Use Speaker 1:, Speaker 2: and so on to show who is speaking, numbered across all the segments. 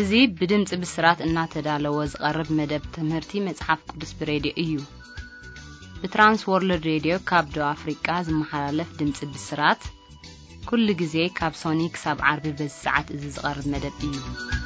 Speaker 1: እዙي بدمጽ بسرات እናተዳለወ ዝቀርብ መደብ ትምህርቲ መጽሐፍ ቅዱስ ብሬዲዮ እዩ በትራንስ ወርልድ ሬዲዮ ካብ ዶ አፍሪካ ዝመሓላለፍ ድምጽ ብስራት ኩሉ ጊዜ ካብ ሶኒክ ሳብ ዓርቢ በሰዓት እዚ ዝቀርብ መደብ እዩ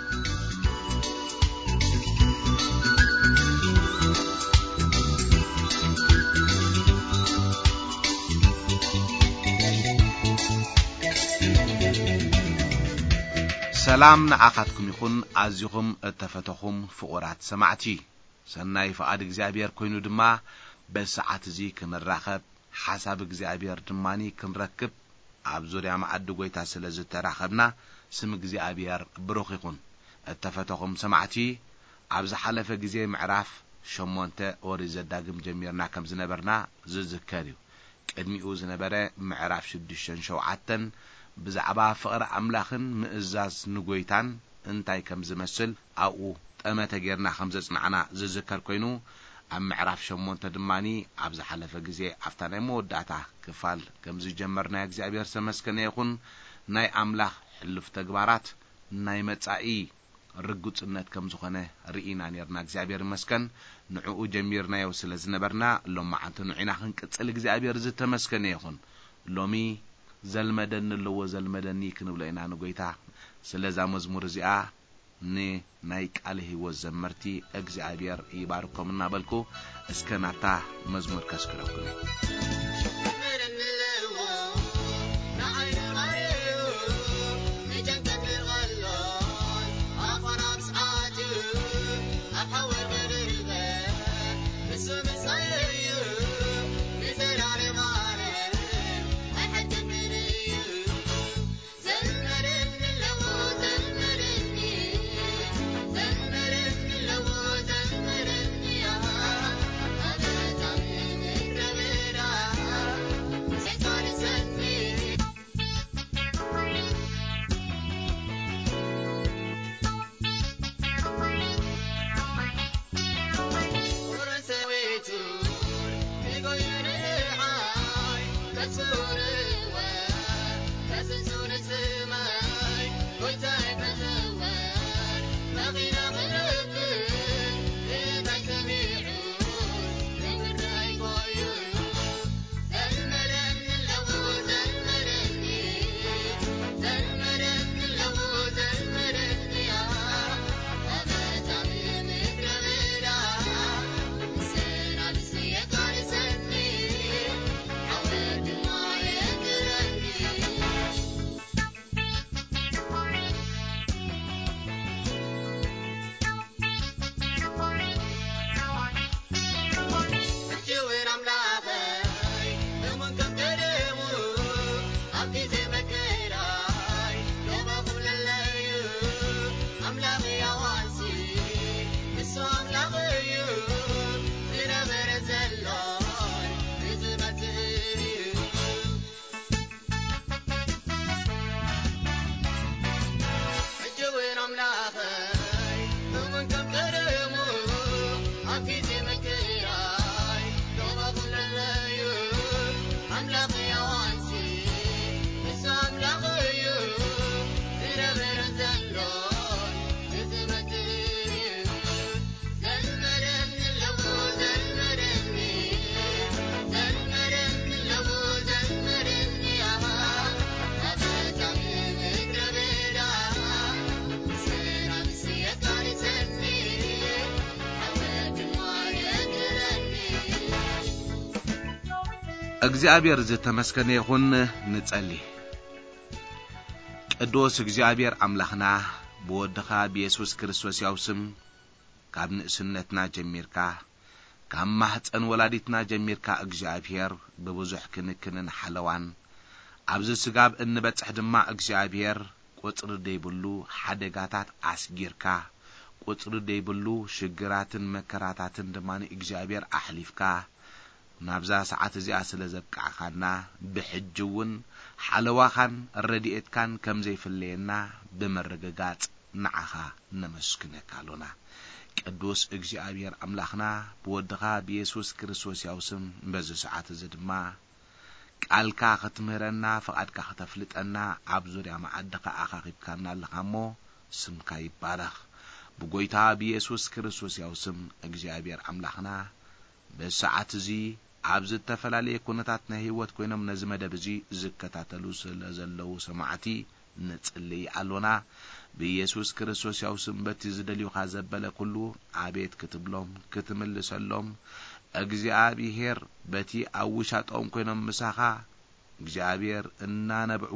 Speaker 2: سلام نعاقتكم يكون عزيكم اتفتخم فقرات سمعتي سناي فقاد እግዚአብሔር ኮይኑ ድማ በሰዓት እዚ ክንራኸብ حساب እግዚአብሔር ድማኒ ክንረክብ ኣብ ዙርያ ማዕድ ጎይታ ስለዝተራኸብና ስም እግዚአብሔር ብሩኽ ይኹን اتفتخم سمعتي ኣብ ዝሓለፈ ግዜ ምዕራፍ 8 ኦሪ ዘዳግም ጀሚርና ከም ዝነበርና ዝዝከር እዩ ቅድሚኡ ዝነበረ ምዕራፍ 6-7 بزعبا فقر أملاخن مئزاز نقويتان انتاي كم زمسل أو تأمة جيرنا خمزة معنا زذكر كوينو أم معرف شمون تدماني عبز حلفة جزي عفتاني موداتا كفال كم زي جمرنا يجزي عبير سمسكن يخون ناي أملاخ حلف تقبارات ناي متسعي رقوت النت كم زخنة رئينا نيرنا جزي عبير مسكن نعو جميرنا يوصل زنبرنا لما عنتو نعينا خنك تسأل جزي عبير زي تمسكن يخون لومي زلمدن اللو زلمدني كنبلينا نقويتا سلازا مزمور زيا ني نايك عليه وزمرتي اغزابير يباركم نابلكو اسكناتا مزمور كسكركم እግዚአብሔር ዝተመስከነ ይሁን ንጸልይ ቅዱስ እግዚአብሔር አምላኽና በወድኻ በኢየሱስ ክርስቶስ ያውስም ካብ ንእስነትና ጀሚርካ ካብ ማህፀን ወላዲትና ጀሚርካ እግዚአብሔር በብዙሕ ክንክንን ሓለዋን ኣብዚ ስጋብ እንበጽሕ ድማ እግዚአብሔር ቁጥር ደይብሉ ሓደጋታት አስጊርካ ቁጥር ደይብሉ ሽግራትን መከራታትን ድማ እግዚአብሔር አሕሊፍካ ናብዛ ሰዓት እዚኣ ስለ ዘብቃዕኻና ብሕጅውን ሓለዋኻን ረዲኤትካን ከም ዘይፍለየና ብመረጋጋጽ ንዓኻ ነመስክነካ ኣሎና ቅዱስ እግዚአብሔር አምላኽና በወድኻ በኢየሱስ ክርስቶስ ያውስም በዚ ሰዓት እዚ ድማ ቃልካ ክትምህረና ፈቃድካ ክትፍልጠና ኣብ ዙርያ ማዕድኻ ኣኻኺብካና ኣለኻሞ ስምካ ይባረኽ ብጎይታ ብኢየሱስ ክርስቶስ ያው ስም እግዚአብሔር አምላኽና በሰዓት እዚ ኣብዚ ተፈላለየ ኩነታት ናይ ህይወት ኮይኖም ነዚ መደብ እዚ ዝከታተሉ ስለዘለው ሰማዕቲ ንጽልይ ኣሎና ብኢየሱስ ክርስቶስ ያው ስም በቲ ዝደልዩኻ ዘበለ ኩሉ አቤት ክትብሎም ክትምልሰሎም እግዚአብሔር በቲ አውሻጦም ኮይኖም ምሳኻ እግዚአብሔር እናነብዑ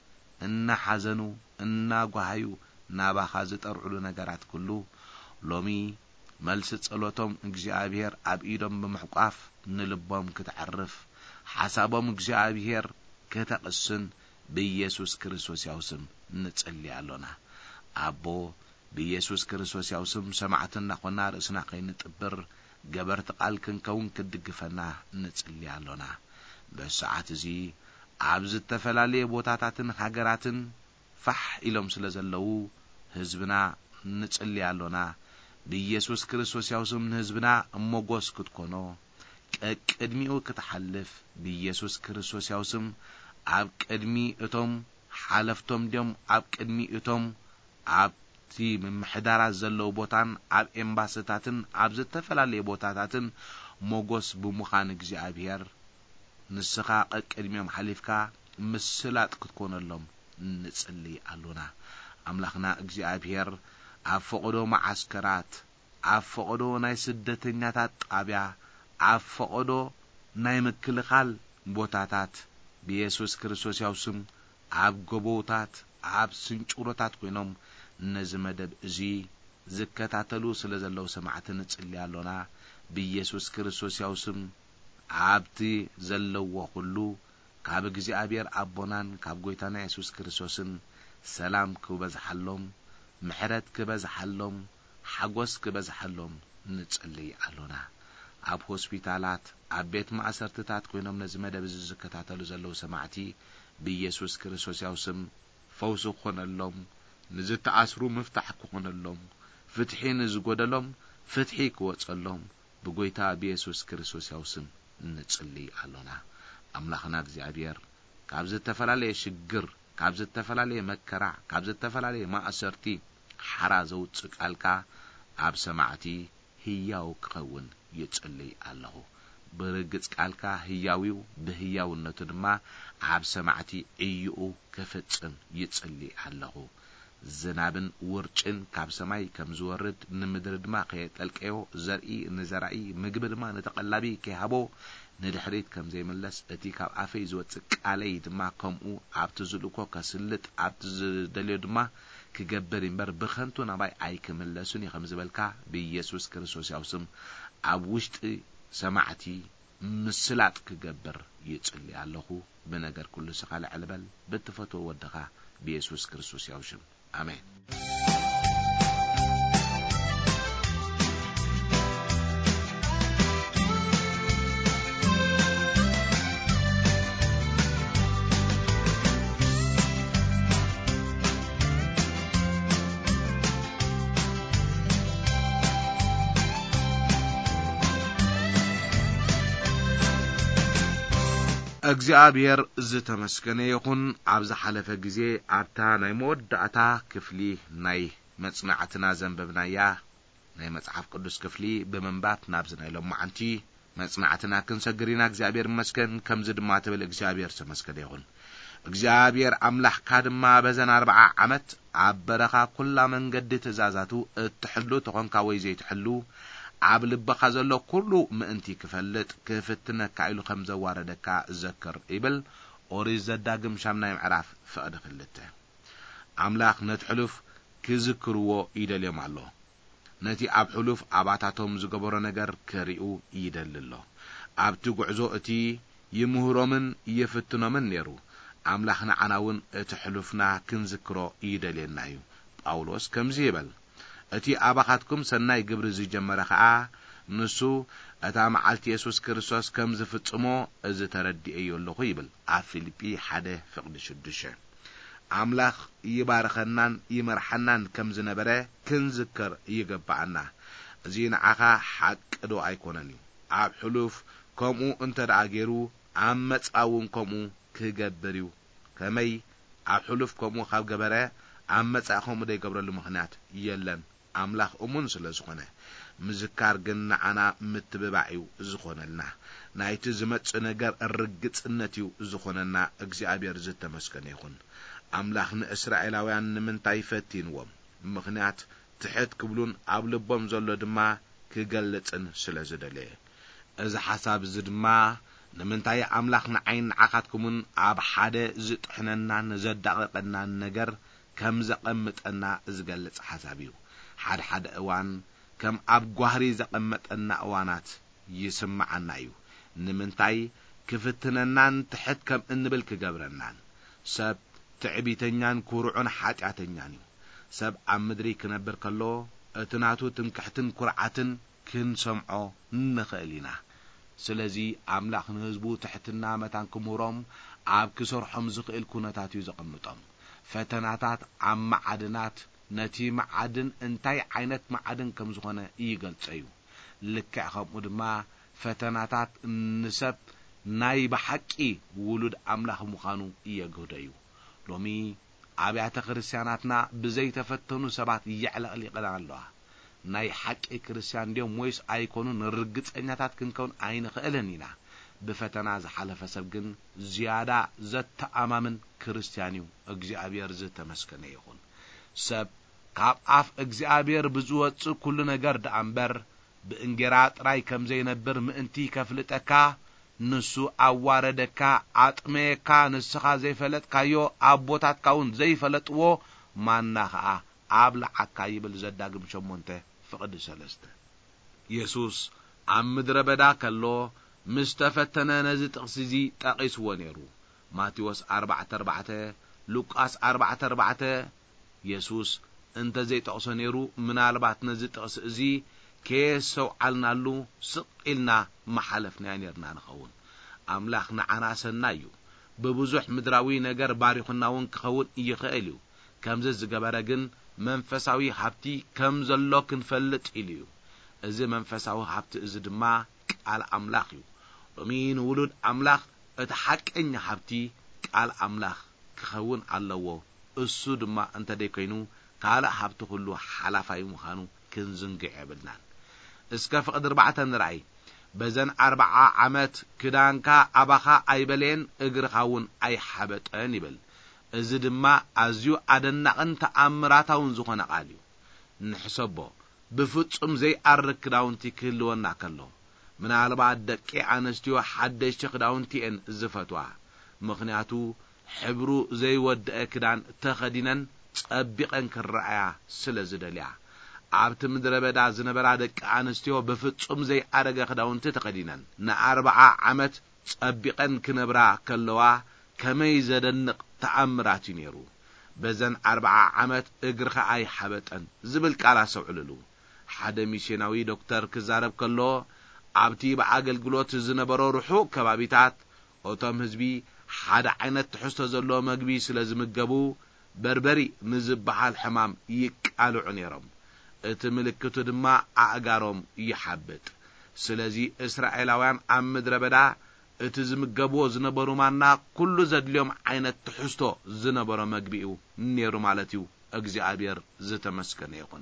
Speaker 2: እናሐዘኑ እናጓሃዩ ናባኻ ዝጠርዑሉ ነገራት ኩሉ ሎሚ መልስ ጸሎቶም እግዚአብሔር ኣብ ኢዶም በመሕቋፍ ንልቦም ክትዓርፍ ሐሳቦም እግዚአብሔር ከተቀስን በኢየሱስ ክርስቶስ ያው ስም ንጽልይ ኣሎና አቦ በኢየሱስ ክርስቶስ ያው ስም ሰማዕትና ኾና ርእስና ከይንጥብር ገበርት ቃል ክንከውን ክድግፈና ንጽልይ ኣሎና በሰዓት እዚ ኣብዚ ተፈላለየ ቦታታትን ሃገራትን ፋሕ ኢሎም ስለዘለው ህዝብና ንጽልይ ኣሎና በኢየሱስ ክርስቶስ ያው ስም ህዝብና እሞጎስ ክትኮኖ ቅድሚኡ ክትሐልፍ በኢየሱስ ክርስቶስ ያው ስም ኣብ ቅድሚ እቶም ሓለፍቶም ደም ኣብ ቅድሚ እቶም ኣብቲ ምሕዳራት ዘለው ቦታን ኣብ ኤምባሲታትን ኣብ ዝተፈላለየ ቦታታትን ሞጎስ ብምዃን እግዚአብሔር ንስኻ ቅድሚኦም ሓሊፍካ ምስላጥ ክትኮነሎም ንጽልይ ኣሎና አምላኽና እግዚአብሔር ኣብ ፈቅዶ ማዓስከራት ኣብ ፈቅዶ ናይ ስደተኛታት ጣብያ ኣብ ፈቅዶ ናይ ምክልኻል ቦታታት በኢየሱስ ክርስቶስ ያው ስም ኣብ ጎቦታት ኣብ ስንጩሮታት ኮይኖም ነዚ መደብ እዚ ዝከታተሉ ስለዘለው ሰማዕቲ ንጽልይ ኣሎና በኢየሱስ ክርስቶስ ያው ስም ኣብቲ ዘለዎ ሁሉ ካብ እግዚአብሔር አቦናን ካብ ጎይታና ኢየሱስ ክርስቶስን ሰላም ክበዝሐሎም ምሕረት ክበዝሐሎም ሓጎስ ክበዝሐሎም ንጽልይ ኣሎና ኣብ ሆስፒታላት ኣብ ቤት ማእሰርትታት ኮይኖም ነዚ መደብ ዝከታተሉ ዘለው ሰማዕቲ በኢየሱስ ክርስቶስ ያው ስም ፈውስ ኾነሎም ንዝተኣስሩ ምፍታሕ ክኾነሎም ፍትሒ ንዝጎደሎም ፍትሒ ክወጸሎም ብጎይታ በኢየሱስ ክርስቶስ ያው ስም ንጽልይ ኣሎና አምላኽና እግዚአብሔር ካብ ዝተፈላለየ ሽግር ካብ ዝተፈላለየ መከራ ካብ ዝተፈላለየ ማእሰርቲ ሓራ ዘውጽእ ቃልካ ኣብ ሰማዕቲ ህያው ክኸውን ይጽልይ ኣለኹ ብርግጽ ቃልካ ህያዊው ብህያውነቱ ድማ ኣብ ሰማዕቲ ዕይኡ ከፈጽም ይጽልይ ኣለኹ ዝናብን ውርጭን ካብ ሰማይ ከም ዝወርድ ንምድሪ ድማ ከየጠልቀዮ ዘርኢ ንዘራኢ ምግቢ ድማ ንተቀላቢ ከሃቦ ንድሕሪት ከም ዘይመለስ እቲ ካብ ኣፈይ ዝወጽእ ቃለይ ድማ ከምኡ ኣብቲ ዝልኮ ከስልጥ ኣብቲ ዝደልዮ ድማ ክገብር እምበር ብኸንቱ ናባይ ኣይክመለሱን ከም ዝበልካ በኢየሱስ ክርስቶስ ያው ስም ኣብ ውሽጢ ሰማዕቲ ምስላጥ ክገብር ይጽልይ ኣለኹ በነገር ኩሉ ስኻለ ዕልበል ብትፈትዎ ወድኻ በኢየሱስ ክርስቶስ ያው ስም አሜን እግዚአብሔር ዝተመስገነ ይኹን ኣብዛ ሓለፈ ግዜ ኣብታ ናይ መወዳእታ ክፍሊ ናይ መጽናዕትና ዘንበብናያ ናይ መጽሐፍ ቅዱስ ክፍሊ በመንባት ናብ ዝናይሎም ማዓንቲ መጽናዕትና ክንሰግሪና እግዚአብሔር መስገን ከምዝ ድማ ተብል እግዚአብሔር ተመስገነ ይኹን እግዚአብሔር አምላኽካ ድማ በዘን 40 ዓመት ኣብ በረኻ ኩላ መንገዲ ትእዛዛቱ እትሕሉ ተኾንካ ወይ ዘይትሕሉ ኣብ ልብኻ ዘሎ ኩሉ ምእንቲ ክፈልጥ ክፍትነካ ኢሉ ከም ዘዋረደካ ዘከር ይብል ኦሪት ዘዳግም ሻምናይ ምዕራፍ ፍቅዲ 2 አምላኽ ነቲ ሕሉፍ ክዝክርዎ ይደልዮም ኣሎ ነቲ ኣብ ሕሉፍ ኣባታቶም ዝገበሮ ነገር ከሪኡ ይደልሎ ኣብቲ ጉዕዞ እቲ ይምህሮምን ይፍትኖምን ነይሩ አምላኽና ዓናውን እቲ ሕሉፍና ክንዝክሮ ይደልየና እዩ ጳውሎስ ከምዚ ይብል እቲ ኣባኻትኩም ሰናይ ግብሪ ዝጀመረ ከዓ ንሱ እታ መዓልቲ ኢየሱስ ክርስቶስ ከም ዝፍጽሞ እዚ ተረዲእ ኣለኹ ይብል ኣብ ፊልጵ 1:6 አምላኽ ይባርከናን ይመርሐናን ከም ዝነበረ ክንዝከር ይገባአና እዚ ንዓኻ ሓቅዶ ኣይኮነን ኣብ ሕሉፍ ከምኡ እንተደኣ ገይሩ ኣብ መጻውን ከምኡ ክገብር እዩ ከመይ ኣብ ሕሉፍ ከምኡ ካብ ገበረ ኣብ መጻ ከምኡ ደይገብረሉ ምኽንያት የለን ኣምላኽ እሙን ስለ ዝኾነ ምዝካር ግን ንዓና ምትብባዕዩ ዝኾነልና ናይቲ ዝመጽእ ነገር ርግጽነት እዩ ዝኾነና እግዚአብሔር ዝተመስገነ ይኹን ኣምላኽ ንእስራኤላውያን ንምንታይ ፈቲንዎም ምኽንያት ትሕት ክብሉን ኣብ ልቦም ዘሎ ድማ ክገልጽን ስለ ዝደለየ እዚ ሓሳብ እዚ ድማ ንምንታይ ኣምላኽ ንዓይን ዓኻትኩምን ኣብ ሓደ ዝጥሕነናን ዘዳቕቀናን ነገር ከም ዘቐምጠና ዝገልጽ ሓሳብ እዩ ሓደ እዋን ከም ኣብ ጓህሪ ዘቐመጠና እዋናት ይስምዓና እዩ ንምንታይ ክፍትነናን ትሕት ከም እንብል ክገብረናን ሰብ ትዕቢተኛን ኩርዑን ኃጢአተኛን እዩ ሰብ ኣብ ምድሪ ክነብር ከሎ እትናቱ ትምክሕትን ኩርዓትን ክንሰምዖ ንኽእል ኢና ስለዚ ኣምላኽ ንህዝቡ ትሕትና መታን ክምሮም ኣብ ክሰርሖም ዝኽእል ኩነታት እዩ ዘቐምጦም ፈተናታት ኣብ መዓድናት ነቲ መዓድን እንታይ ዓይነት መዓድን ከም ዝኾነ ይገልጸዩ ልክዕ ከምኡ ድማ ፈተናታት ንሰብ ናይ በሐቂ ውሉድ ኣምላኽ ምዃኑ ይየግህደዩ ሎሚ ኣብያተ ክርስቲያናትና ብዘይተፈተኑ ሰባት ይዕለቕሊቕና ኣለዋ ናይ ሓቂ ክርስቲያን ዲዮም ወይስ ኣይኮኑን ርግጸኛታት ክንከውን ኣይንኽእልን ኢና ብፈተና ዝሓለፈ ሰብ ግን ዝያዳ ዘተኣማምን ክርስቲያን እዩ እግዚአብሔር ዝተመስገነ ይኹን ሰብ ካብ ኣፍ እግዚአብሔር ብዝወጽእ ኩሉ ነገር ደኣምበር ብእንጌራ ጥራይ ከም ዘይነብር ምእንቲ ከፍልጠካ ንሱ ኣዋረደካ ኣጥሜካ ንስኻ ዘይፈለጥካዮ ኣቦታትካውን ዘይፈለጥዎ ማና ኸዓ ኣብ ለዓካ ይብል ዘዳግም 8 ፍቅዲ 3 ኢየሱስ ኣብ ምድረ በዳ ከሎ ምስተፈተነ ነዚ ጥቕስ እዚ ጠቒስዎ ነይሩ ማቴዎስ 4:4 ሉቃስ 4:4 ኢየሱስ እንተ ዘይጠቕሶ ነይሩ ምናልባት ነዚ ጥቕስ እዚ ከሰው ዓልናሉ ስቂልና መሓለፍና ነርና ንኸውን ኣምላኽ ንዓና ሰናይ እዩ በብዙሕ ምድራዊ ነገር ባሪኹናውን ክኸውን ይኽእል እዩ ከምዚ ዝገበረ ግን መንፈሳዊ ሃብቲ ከም ዘሎ ክንፈልጥ ኢልዩ እዚ መንፈሳዊ ሃብቲ እዚ ድማ ቃል ኣምላኽ እዩ ሎሚ ንውሉድ ኣምላኽ እቲ ሓቀኛ ሃብቲ ቃል ኣምላኽ ክኸውን ኣለዎ እሱ ድማ እንተ ደይ ኮይኑ ካልእ ሃብቲ ሁሉ ሓላፋይ ምዃኑ ክንዝንግዕ የብልናን እስከ ፍቅዲ 4 ንርአይ በዘን 40 ዓመት ክዳንካ ኣባኻ ኣይበለን እግርኻውን ኣይሓበጠን ይብል እዚ ድማ ኣዝዩ ኣደናቕን ተኣምራታውን ዝኾነ ቃል እዩ ንሕሰቦ ብፍጹም ዘይኣርክ ክዳውንቲ ክህልወና ከሎ ምናልባት ደቂ ኣንስትዮ ሓደሽቲ ክዳውንቲአን ዝፈትዋ ምኽንያቱ ሕብሩ ዘይወድአ ክዳን ተኸዲነን ጸቢቐን ክረአያ ስለ ዝደልያ ኣብቲ ምድረ በዳ ዝነበራ ደቂ ኣንስትዮ ብፍጹም ዘይኣረገ ክዳውንቲ ተኸዲነን ን40 ዓመት ጸቢቐን ክነብራ ከለዋ ከመይ ዘደንቕ ተኣምራት ነይሩ በዘን 40 ዓመት እግርኻ ኣይሓበጠን ዝብል ቃል ኣሰውዕልሉ ሓደ ሚስዮናዊ ዶክተር ክዛረብ ከሎ ኣብቲ በኣገልግሎት ዝነበሮ ርሑቕ ከባቢታት እቶም ህዝቢ ሓደ ዓይነት ትሕዝቶ ዘለዎ መግቢ ስለ ዝምገቡ በርበሪ ንዝበሃል ሕማም ይቃልዑ ነይሮም እቲ ምልክቱ ድማ ኣእጋሮም ይሓብጥ ስለዚ እስራኤላውያን ኣብ ምድረ በዳ እቲ ዝምገብዎ ዝነበሩ ማና ኩሉ ዘድልዮም ዓይነት ትሕዝቶ ዝነበሮ መግቢኡ ነይሩ ማለት እዩ እግዚአብሔር ዝተመስገነ ይኹን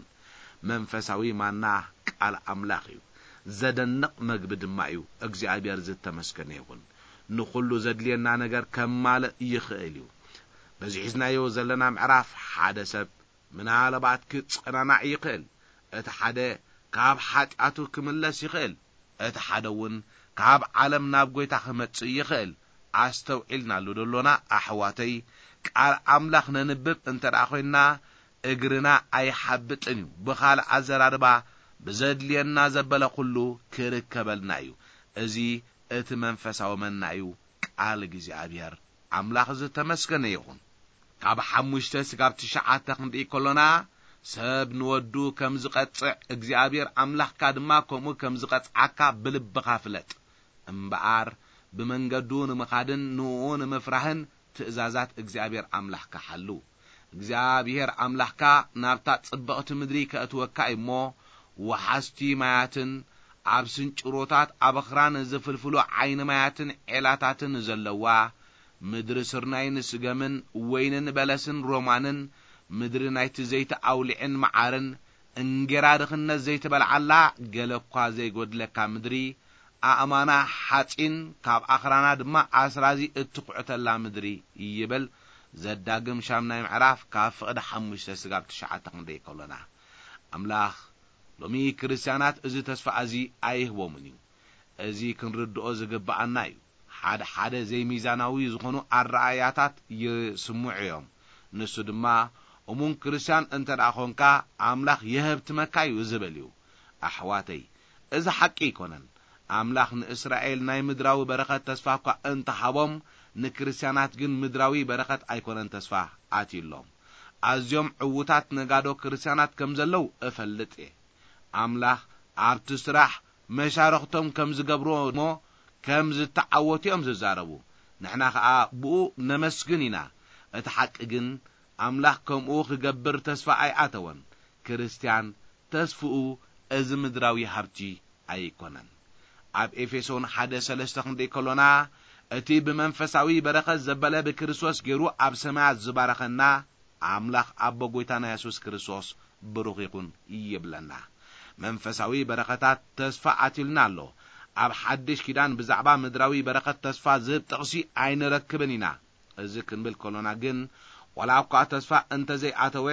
Speaker 2: መንፈሳዊ ማና ቃል ኣምላኽ እዩ ዘደንቕ መግቢ ድማ እዩ እግዚአብሔር ዝተመስገነ ይኹን ንኹሉ ዘድልየና ነገር ከማለ ይኽእል እዩ በዚ ሒዝናዮ ዘለና ምዕራፍ ሓደ ሰብ ምናልባት ክጽናናዕ ይኽእል እቲ ሓደ ካብ ኃጢአቱ ክምለስ ይኽእል እቲ ሓደውን ካብ ዓለም ናብ ጎይታ ክመጽእ ይኽእል ኣስተውዒልናሉ ደሎና ኣሕዋተይ ቃል ኣምላኽ ነንብብ እንተዳ ኮይና እግርና ኣይሓብጥን እዩ ብኻልእ ኣዘራርባ ብዘድልየና ዘበለ ኩሉ ክርከበልና እዩ እዚ እቲ መንፈሳዊ መና እዩ ቃል እግዚአብሔር ኣምላኽ ዝተመስገነ ይኹን ካብ 5 እስካብ 9 ክንርኢ ከሎና ሰብ ንወዱ ከም ዝቐጽዕ እግዚአብሔር ኣምላኽካ ድማ ከምኡ ከም ዝቐጽዓካ ብልብኻ ፍለጥ እምበኣር ብመንገዱ ንምኻድን ንኡ ንምፍራህን ትእዛዛት እግዚአብሔር ኣምላኽካ ሓሉ እግዚአብሔር ኣምላኽካ ናብታ ጽብቕቲ ምድሪ ከእትወካ እሞ ወሓስቲ ማያትን ኣብ ስንጭሮታት ኣብ ኣኽራን ዝፍልፍሉ ዓይኒ ማያትን ዔላታትን ዘለዋ ምድሪ ስርናይን ስገምን ወይንን በለስን ሮማንን ምድሪ ናይቲ ዘይቲ ኣውሊዕን መዓርን እንገራድኽነት ዘይትበልዓላ ገለኳ ዘይጎድለካ ምድሪ ኣእማና ሓጺን ካብ ኣኽራና ድማ ኣስራዚ እትኩዕተላ ምድሪ ይብል ዘዳግም ሻምናይ ምዕራፍ ካብ ፍቕዲ 5 ስጋብ 9 ክንደይ ከሎና ኣምላኽ ሎሚ ክርስቲያናት እዚ ተስፋ እዚ ኣይህቦምን እዩ እዚ ክንርድኦ ዝግባአና እዩ ሓደ ዘይሚዛናዊ ዝኾኑ ኣረኣያታት ይስምዑ እዮም ንሱ ድማ እሙን ክርስቲያን እንተዳ ኾንካ ኣምላኽ የህብትመካ እዩ ዝብል እዩ ኣሕዋተይ እዚ ሓቂ ይኮነን ኣምላኽ ንእስራኤል ናይ ምድራዊ በረኸት ተስፋ እኳ እንተሃቦም ንክርስቲያናት ግን ምድራዊ በረኸት ኣይኮነን ተስፋ ኣትይሎም ኣዝዮም ዕውታት ነጋዶ ክርስቲያናት ከም ዘለው እፈልጥ እየ ኣምላኽ ኣብቲ ስራሕ መሻርኽቶም ከም ዝገብርዎ ሞ ከም ዝተዓወትዮም ዝዛረቡ ንሕና ከዓ ብኡ ነመስግን ኢና እቲ ሓቂ ግን ኣምላኽ ከምኡ ክገብር ተስፋ ኣይኣተወን ክርስቲያን ተስፍኡ እዚ ምድራዊ ሃብቲ ኣይኮነን ኣብ ኤፌሶን 1:3 ክንደይ ከሎና እቲ ብመንፈሳዊ በረኸት ዘበለ ብክርስቶስ ገይሩ ኣብ ሰማያት ዝባረኸና ኣምላኽ ኣቦ ጎይታና ኢየሱስ ክርስቶስ ብሩኽ ይኹን ይብለና መንፈሳዊ በረኸታት ተስፋ ኣትልና ኣሎ ኣብ ሓድሽ ኪዳን ብዛዕባ ምድራዊ በረኸት ተስፋ ዝህብ ጥቕሲ ኣይንረክብን ኢና እዚ ክንብል ከሎና ግን ወላ እኳ ተስፋ እንተዘይኣተወ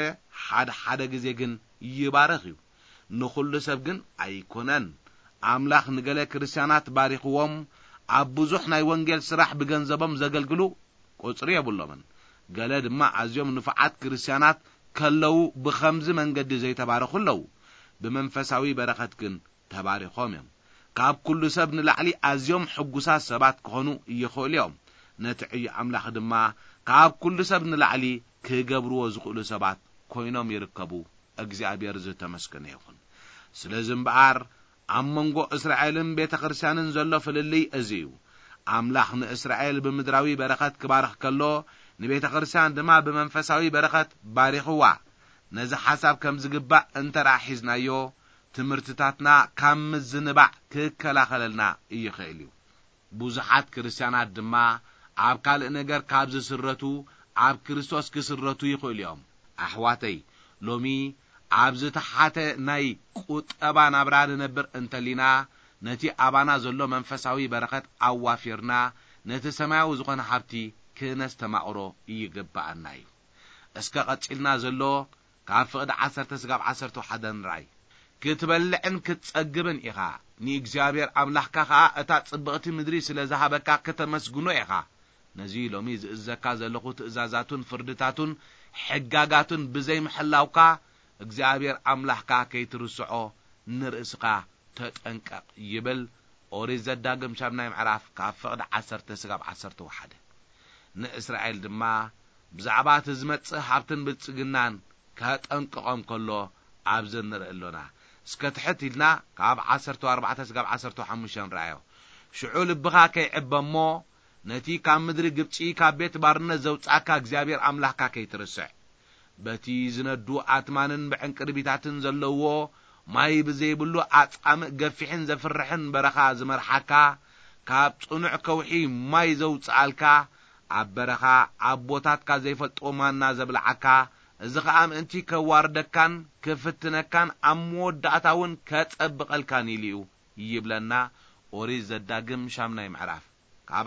Speaker 2: ሓደ ግዜ ግን ይባረኽ እዩ ንኹሉ ሰብ ግን ኣይኮነን ኣምላኽ ንገለ ክርስቲያናት ባሪኽዎም ኣብ ብዙሕ ናይ ወንጌል ስራሕ ብገንዘቦም ዘገልግሉ ቁጽሪ የብሎምን ገለ ድማ ኣዝዮም ንፍዓት ክርስቲያናት ከለው ብኸምዚ መንገዲ ዘይተባረኹ ኣለው ብመንፈሳዊ በረኸት ግን ተባሪኾም እዮም ካብ ኩሉ ሰብ ንላዕሊ ኣዝዮም ሕጉሳት ሰባት ክኾኑ ይኽእሉ እዮም ነቲ ዕዮ ኣምላኽ ድማ ካብ ኩሉ ሰብ ንላዕሊ ክገብርዎ ዝኽእሉ ሰባት ኮይኖም ይርከቡ እግዚአብሔር ዝተመስገነ ይኹን ስለዚ እምበኣር ኣብ መንጎ እስራኤልን ቤተ ክርስቲያንን ዘሎ ፍልልይ እዚ እዩ ኣምላኽ ንእስራኤል ብምድራዊ በረኸት ክባርኽ ከሎ ንቤተ ክርስቲያን ድማ ብመንፈሳዊ በረኸት ባሪኽዋ ነዚ ሓሳብ ከም ዝግባእ እንተራሒዝናዮ ትምህርትታትና ካብ ምዝንባዕ ክከላኸለልና ይኽእል እዩ ብዙሓት ክርስቲያናት ድማ ኣብ ካልእ ነገር ካብ ዝስረቱ ኣብ ክርስቶስ ክስረቱ ይኽእሉ እዮም ኣሕዋተይ ሎሚ ኣብ ዝተሓተ ናይ ቁጠባ ናብራ ንነብር እንተሊና ነቲ ኣባና ዘሎ መንፈሳዊ በረኸት ኣዋፊርና ነቲ ሰማያዊ ዝኾነ ሃብቲ ክነስተማቕሮ ይግባአና እዩ እስከ ቀፂልና ዘሎ ካብ ፍቕዲ 10 ስጋብ 11 ንራይ ክትበልዕን ክትጸግብን ኢኻ ንእግዚአብሔር ኣምላኽካ ከዓ እታ ጽብቕቲ ምድሪ ስለ ዝሃበካ ከተመስግኖ ኢኻ ነዚ ሎሚ ዝእዘካ ዘለኹ ትእዛዛቱን ፍርድታቱን ሕጋጋቱን ብዘይምሕላውካ እግዚአብሔር ኣምላኽካ ከይትርስዖ ንርእስኻ ተጠንቀቕ ይብል ኦሪት ዘዳግም ሻምናይ ምዕራፍ ካብ ፍቕዲ 10 ስጋብ 11 ንእስራኤል ድማ ብዛዕባ ዝመጽእ ሃብትን ብልጽግናን ከጠንቅቖም ከሎ ኣብዚ ንርእየሎና እስከ ትሕት ኢልና ካብ 14 ስጋብ 15 ንራእዮ ሽዑ ልብኻ ከይዕበሞ ነቲ ካብ ምድሪ ግብፂ ካብ ቤት ባርነት ዘውጻእካ እግዚአብሔር ኣምላኽካ ከይትርስዕ በቲ ዝነዱ ኣትማንን ብዕንቅርቢታትን ዘለዎ ማይ ብዘይብሉ ኣጻምእ ገፊሕን ዘፍርሕን በረኻ ዝመርሓካ ካብ ጽኑዕ ከውሒ ማይ ዘውጻአልካ ኣብ በረኻ ኣብ ቦታትካ ዘይፈልጦ ማና ዘብልዓካ እዚ ከዓ ምእንቲ ከዋርደካን ክፍትነካን ኣብ መወዳእታውን ከጸብቐልካን ኢልዩ ይብለና ኦሪት ዘዳግም ሻምናይ ምዕራፍ ካብ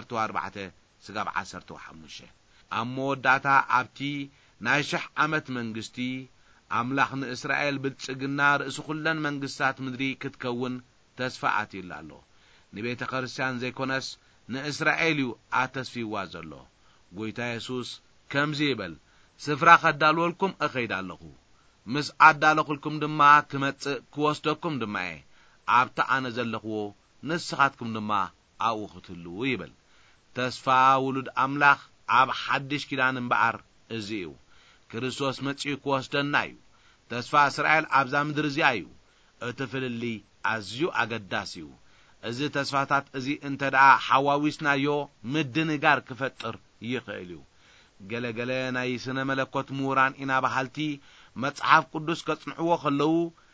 Speaker 2: 14 ስጋብ 15 ኣብ መወዳእታ ኣብቲ ናይ 100 ዓመት መንግስቲ ኣምላኽ ንእስራኤል ብልጽግና ርእሲ ኩለን መንግስታት ምድሪ ክትከውን ተስፋ ኣትይላ ኣሎ ንቤተ ክርስቲያን ዘይኮነስ ንእስራኤል እዩ ኣተስፊዋ ዘሎ ጎይታ ኢየሱስ ከምዚ ይብል ስፍራ ከዳልወልኩም እኸይድ ኣለኹ ምስ ኣዳለኹልኩም ድማ ክመጽእ ክወስደኩም ድማ ኣብታ ኣነ ዘለኽዎ ንስኻትኩም ድማ ኣብኡ ክትህልው ይብል ተስፋ ውሉድ ኣምላኽ ኣብ ሓድሽ ኪዳን እምበኣር እዚ እዩ ክርስቶስ መጺኡ ክወስደና እዩ ተስፋ እስራኤል ኣብዛ ምድሪ እዚኣ እዩ እቲ ፍልሊ ኣዝዩ ኣገዳሲ እዩ እዚ ተስፋታት እዚ እንተደኣ ሓዋዊስናዮ ምድንጋር ክፈጥር ይኽእል እዩ ገለገለ ናይ ስነ መለኮት ምሁራን ኢና ባህልቲ መጽሓፍ ቅዱስ ከጽንዕዎ ከለዉ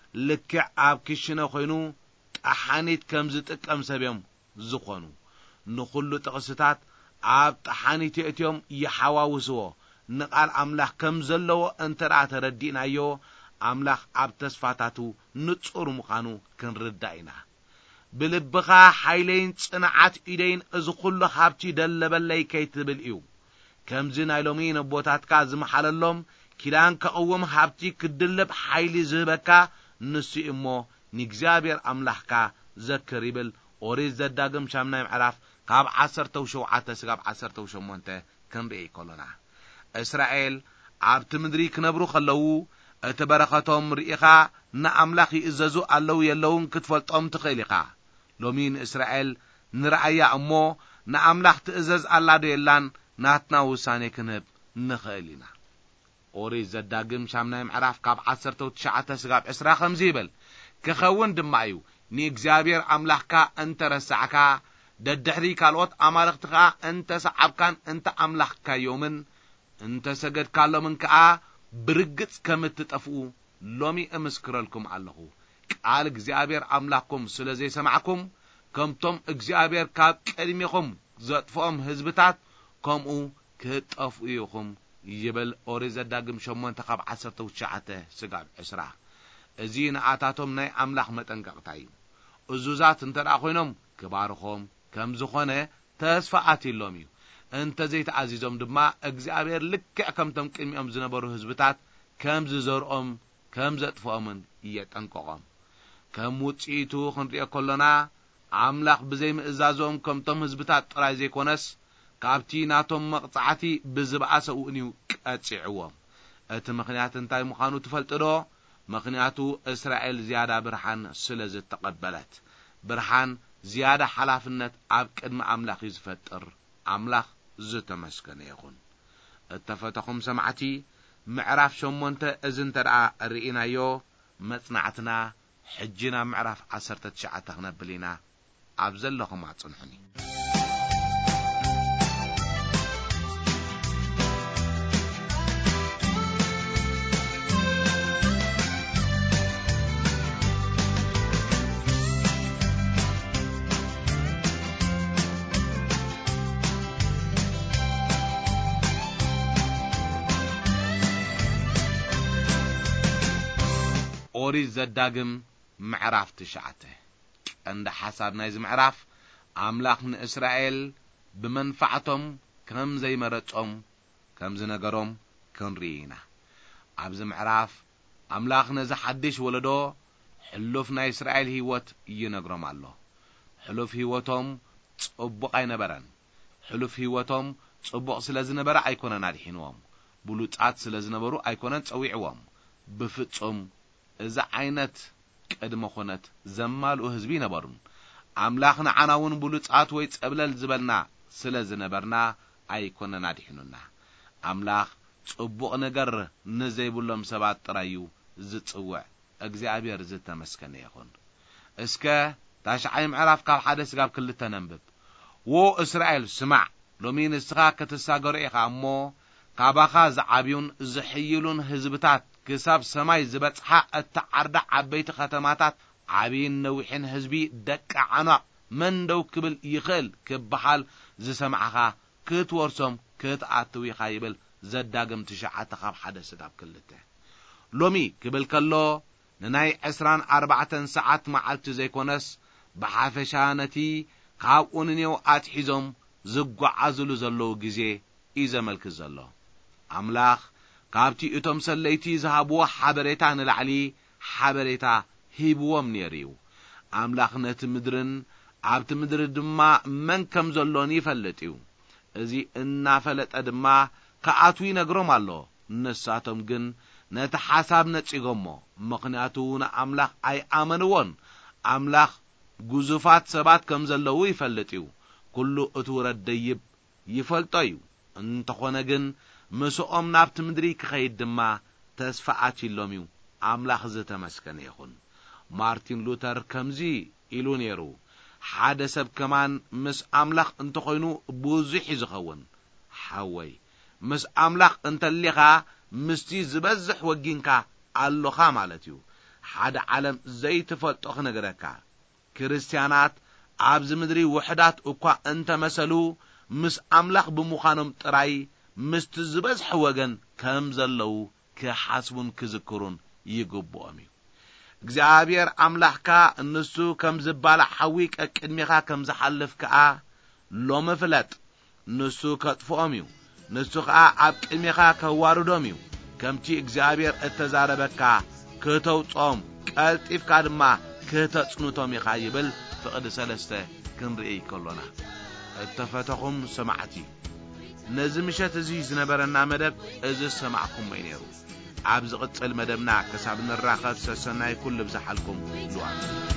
Speaker 2: ልክዕ ኣብ ክሽነ ኮይኑ ጣሓኒት ከም ዝጥቀም ሰብዮም ዝኾኑ ንኹሉ ጥቕስታት ኣብ ጣሓኒት እትዮም ይሓዋውስዎ ንቃል ኣምላኽ ከም ዘለዎ እንተደኣ ተረዲእናዮ ኣምላኽ ኣብ ተስፋታቱ ንጹር ምዃኑ ክንርዳእ ኢና ብልብኻ ሓይለይን ጽንዓት ኢደይን እዚ ኩሉ ሃብቲ ደለበለይ ከይትብል እዩ ከምዚ ናይ ሎሚ ነቦታትካ ዝመሓለሎም ኪዳን ከቕውም ሃብቲ ክድልብ ሓይሊ ዝህበካ ንሱ እሞ ንእግዚአብሔር ኣምላኽካ ዘክር ይብል ኦሪት ዘዳግም ሻምናይ ምዕራፍ ካብ 17 ስጋብ 18 ክንርኢ ከሎና እስራኤል ኣብቲ ምድሪ ክነብሩ ከለዉ እቲ በረኸቶም ርኢኻ ንኣምላኽ ይእዘዙ ኣለዉ የለውን ክትፈልጦም ትኽእል ኢኻ ሎሚ ንእስራኤል ንረኣያ እሞ ንኣምላኽ ትእዘዝ ኣላ ዶ የላን ናትና ውሳኔ ክንህብ ንኽእል ኢና ኦሪት ዘዳግም ሻምናይ ምዕራፍ ካብ 19 ስጋብ 20 ከምዚ ይብል ክኸውን ድማ እዩ ንእግዚአብሔር ኣምላኽካ እንተረሳዕካ ደድሕሪ ካልኦት ኣማልኽትኻ እንተሰዓብካን እንተ ኣምላኽካዮምን እንተ ሰገድካሎምን ከዓ ብርግጽ ከም እትጠፍኡ ሎሚ እምስክረልኩም ኣለኹ ቃል እግዚአብሔር ኣምላኽኩም ስለ ዘይሰማዕኩም ከምቶም እግዚአብሔር ካብ ቀድሚኹም ዘጥፍኦም ህዝብታት ከምኡ ክጠፍኡ ኢኹም ይብል ኦሪት ዘዳግም 8 ካብ 19 ስጋብ 20 እዚ ንኣታቶም ናይ ኣምላኽ መጠንቀቕታ እዩ እዙዛት እንተደኣ ኮይኖም ክባርኾም ከም ዝኾነ ተስፋ ኣትሎም እዩ እንተ ዘይተኣዚዞም ድማ እግዚአብሔር ልክዕ ከምቶም ቅድሚኦም ዝነበሩ ህዝብታት ከም ዝዘርኦም ከም ዘጥፍኦምን እየጠንቀቖም ከም ውጽኢቱ ክንሪኦ ከሎና ኣምላኽ ብዘይምእዛዞም ከምቶም ህዝብታት ጥራይ ዘይኮነስ ካብቲ ናቶም መቕጻዕቲ ብዝበኣሰ ውእንዩ ቀፂዕዎም እቲ ምኽንያት እንታይ ምዃኑ ትፈልጡ ዶ ምኽንያቱ እስራኤል ዝያዳ ብርሃን ስለ ዝተቐበለት ብርሃን ዝያዳ ሓላፍነት ኣብ ቅድሚ ኣምላኽ ዝፈጥር ኣምላኽ ዝተመስገነ ይኹን እተፈተኹም ሰማዕቲ ምዕራፍ 8 እዚ እንተደኣ ርኢናዮ መጽናዕትና ሕጂና ምዕራፍ 19 ክነብል ኢና ኣብ ዘለኹም ኣጽንሑኒ ኦሪት ዘዳግም ምዕራፍ 9 ቀንዲ ሓሳብ ናይዚ ምዕራፍ ኣምላኽ ንእስራኤል ብመንፋዕቶም ከም ዘይመረጾም ከም ዝነገሮም ክንርኢ ኢና ኣብዚ ምዕራፍ ኣምላኽ ነዚ ሓድሽ ወለዶ ሕሉፍ ናይ እስራኤል ህይወት ይነግሮም ኣሎ ሕሉፍ ህይወቶም ጽቡቕ ኣይነበረን ሕሉፍ ህይወቶም ጽቡቕ ስለ ዝነበረ ኣይኮነን ኣድሒንዎም ብሉጻት ስለ ዝነበሩ ኣይኮነን ጸዊዕዎም ብፍጹም እዚ ዓይነት ቅድመ ኾነት ዘማልኡ ህዝቢ ነበሩን ኣምላኽ ንዓናውን ብሉጻት ወይ ጸብለል ዝበልና ስለ ዝነበርና ኣይኮነን ኣድሒኑና ኣምላኽ ጽቡቕ ነገር ንዘይብሎም ሰባት ጥራዩ ዝጽውዕ እግዚአብሔር ዝተመስገነ ይኹን እስከ ታሽዓይ ምዕራፍ ካብ 1 ስጋብ 2 ነንብብ ዎ እስራኤል ስማዕ ሎሚ ንስኻ ክትሳገሩ ኢኻ እሞ ካባኻ ዝዓብዩን ዝሕይሉን ህዝብታት ክሳብ ሰማይ ዝበጽሓ እተዓርዳ ዓበይቲ ከተማታት ዓብይን ነዊሕን ህዝቢ ደቂ ዓኗቕ መን ደው ክብል ይኽእል ክበሃል ዝሰማዕኻ ክትወርሶም ክትኣትው ኢኻ ይብል ዘዳግም 9 ካብ 1 ስጋብ 2 ሎሚ ክብል ከሎ ንናይ 24 ሰዓት መዓልቲ ዘይኮነስ ብሓፈሻ ነቲ ካብኡ ንኔው ኣትሒዞም ዝጓዓዝሉ ዘለዉ ግዜ እዩ ዘመልክት ዘሎ ኣምላኽ ካብቲ እቶም ሰለይቲ ዝሃብዎ ሓበሬታ ንላዕሊ ሓበሬታ ሂብዎም ነይሩ ኣምላኽ ነቲ ምድርን ኣብቲ ምድሪ ድማ መን ከም ዘሎን ይፈልጥ እዩ እዚ እናፈለጠ ድማ ከኣቱ ይነግሮም ኣሎ ንሳቶም ግን ነቲ ሓሳብ ነጺጎሞ ምኽንያቱ ንኣምላኽ ኣይኣመንዎን ኣምላኽ ግዙፋት ሰባት ከም ዘለዉ ይፈልጥ እዩ ኩሉ እትውረድ ደይብ ይፈልጦ እዩ እንተኾነ ግን ምስኦም ናብቲ ምድሪ ክኸይድ ድማ ተስፋ ኣትሎም እዩ ኣምላኽ ዝተመስገነ ይኹን ማርቲን ሉተር ከምዚ ኢሉ ነይሩ ሓደ ሰብ ከማን ምስ ኣምላኽ እንተኾይኑ ብዙሕ ዝኸውን ሓወይ ምስ ኣምላኽ እንተሊኻ ምስቲ ዝበዝሕ ወጊንካ ኣሎኻ ማለት እዩ ሓደ ዓለም ዘይትፈልጦ ክነግረካ ክርስቲያናት ኣብዚ ምድሪ ውሕዳት እኳ እንተመሰሉ ምስ ኣምላኽ ብምዃኖም ጥራይ ምስቲ ዝበዝሕ ወገን ከም ዘለው ክሓስቡን ክዝክሩን ይግቦም እዩ እግዚአብሔር አምላክካ እነሱ ከም ዝባላ ሐዊቅ ቅድሚኻ ከም ዝሐልፍ ከአ ሎመ ፍለጥ እነሱ ከጥፎም እዩ እነሱ ከአ አብ ቅድሚኻ ከዋርዶም እዩ ከምቲ እግዚአብሔር እተዛረበካ ከተውጾም ቀልጢፍካ ድማ ከተጽኑቶም ኢኻ ይብል ፍቅድ 3 ክንርኢ ከሎና እተፈተኹም ሰማዕቲ ነዚ ምሸት እዚ ዝነበረና መደብ እዚ ሰማዕኩም ነይሩ ኣብ ዝቅጽል መደብና ከሳብ ንራኸብ ሰሰናይ ኩሉ ብዝሓልኩም ሉዓል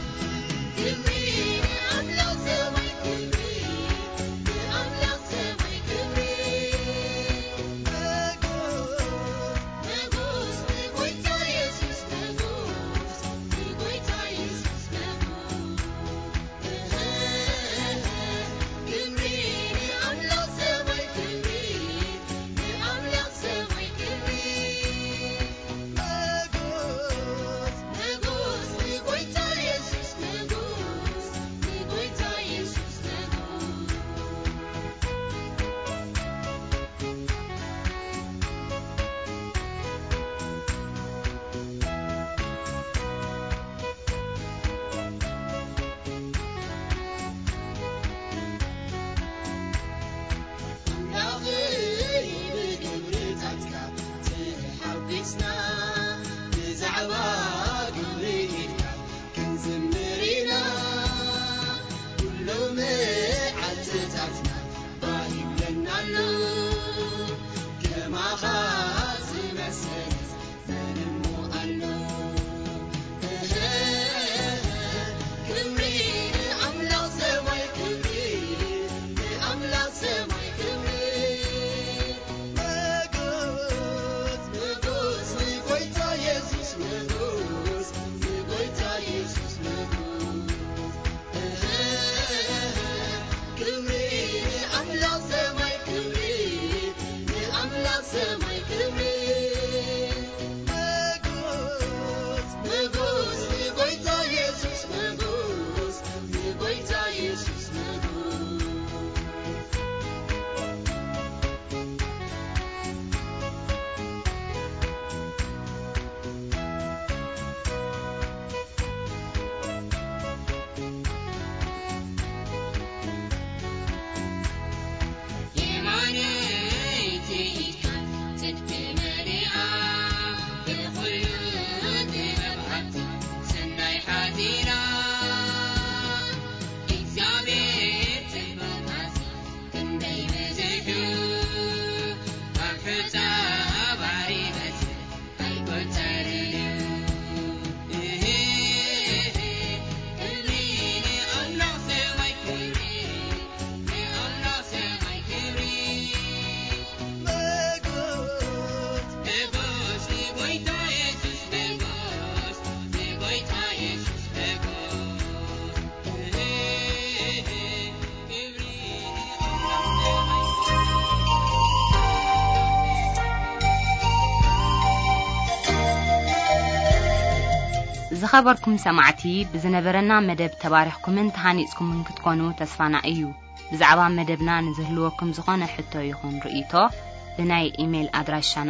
Speaker 1: ዝኸበርኩም ሰማዕቲ ብዝነበረና መደብ ተባሪኽኩምን ተሃኒጽኩምን ክትኮኑ ተስፋና እዩ ብዛዕባ መደብና ንዝህልወኩም ዝኾነ ሕቶ ይኹን ርእይቶ ብናይ ኢሜል ኣድራሻና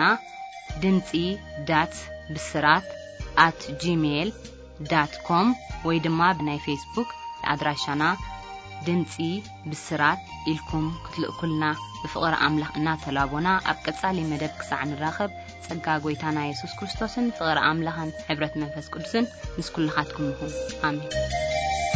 Speaker 1: dimci.bisrat@gmail.com ወይ ድማ ብናይ ፌስቡክ ኣድራሻና ድምጺ ብስራት ኢልኩም ክትልእኩልና ብፍቕሪ ኣምላኽ እናተላቦና ኣብ ቀጻሊ መደብ ክሳዕ ንራኸብ ጸጋ ጎይታና ኢየሱስ ክርስቶስን ፍቕሪ ኣምላኽን ሕብረት መንፈስ ቅዱስን ምስ ኩልኻትኩም ይኹን አሜን